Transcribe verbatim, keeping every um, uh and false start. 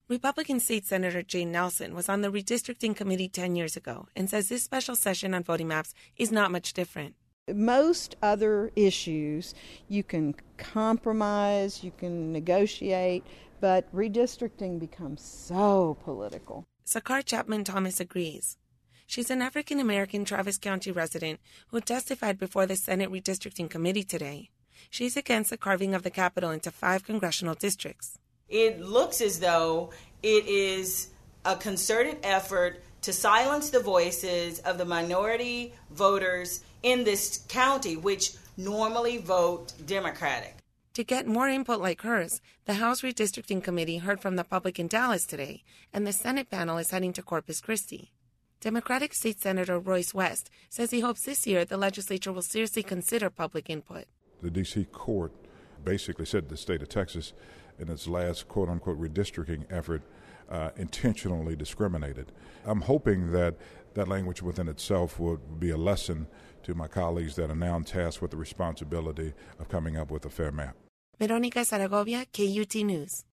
Republican State Senator Jane Nelson was on the redistricting committee ten years ago and says this special session on voting maps is not much different. Most other issues you can compromise, you can negotiate, but redistricting becomes so political. Sakar Chapman Thomas agrees. She's an African-American Travis County resident who testified before the Senate Redistricting Committee today. She's against the carving of the capital into five congressional districts. It looks as though it is a concerted effort to silence the voices of the minority voters in this county, which normally vote Democratic. To get more input like hers, the House Redistricting Committee heard from the public in Dallas today, and the Senate panel is heading to Corpus Christi. Democratic State Senator Royce West says he hopes this year the legislature will seriously consider public input. The D C court basically said the state of Texas, in its last quote-unquote redistricting effort, uh, intentionally discriminated. I'm hoping that that language within itself would be a lesson to my colleagues that are now tasked with the responsibility of coming up with a fair map. Veronica Zaragovia, K U T News.